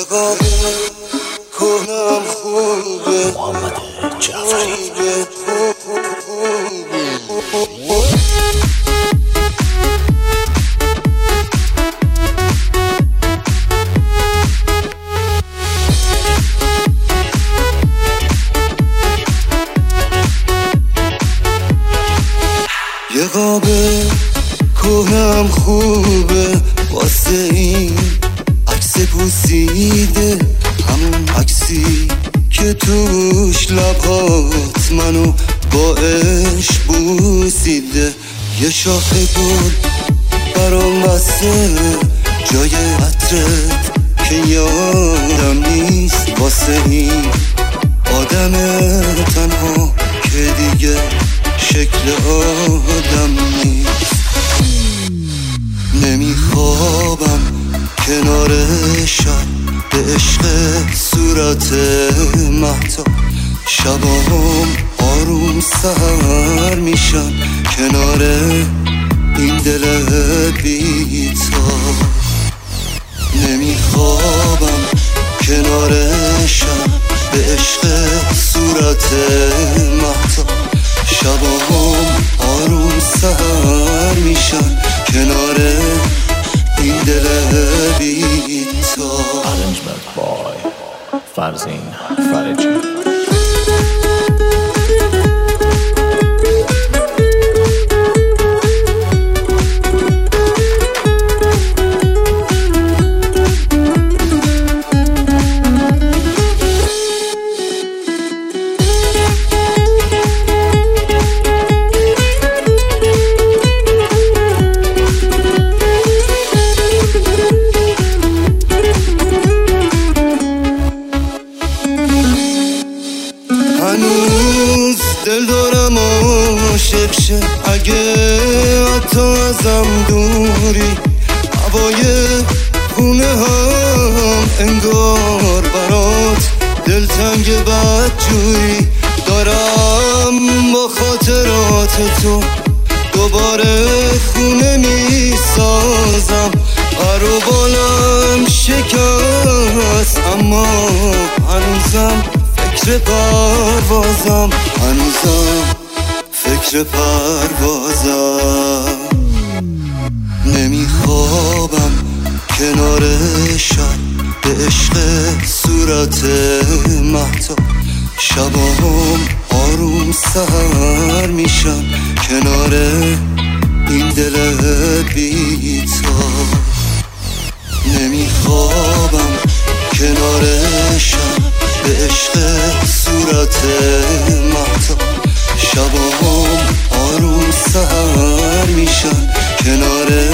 قاب کنم خوبه محمد جعفری. یه قاب کنم خوبه واسه این عکس پوسیده، همون عکسی که توش لبات منو با عشق بوسیده. یه شاخه گل برام بسته جای عطرت که یادم نیست، واسه این آدم تنها که دیگه شکل آدم نیست. نمیخوابم کنار شب به عشق صورت مهتاب، شبام آروم سهر میشن کنار این دل بی‌تاب. نمیخوابم کنار شب به عشق صورت مهتاب، شبام آروم سهر میشن کنار این دل بی‌تاب. Arrangement by فرزین فرجی. هنوز دل دارم عاشق شه، اگه حتی ازم دوری، هوای خونه هم انگار برات دلتنگ بدجوری. دارم با خاطرات تو دوباره خونه میسازم، پر و بالم شکست اما هنوزم فکر پروازم، هنوزم فکر پروازم. نمیخوابم کنار شب به عشق صورت مهتاب، شبام آروم سهر میشن کنار این دل بی‌تاب. نمیخوابم کنار شب به عشق صورت مهتاب، شبام آروم سهر میشن کنار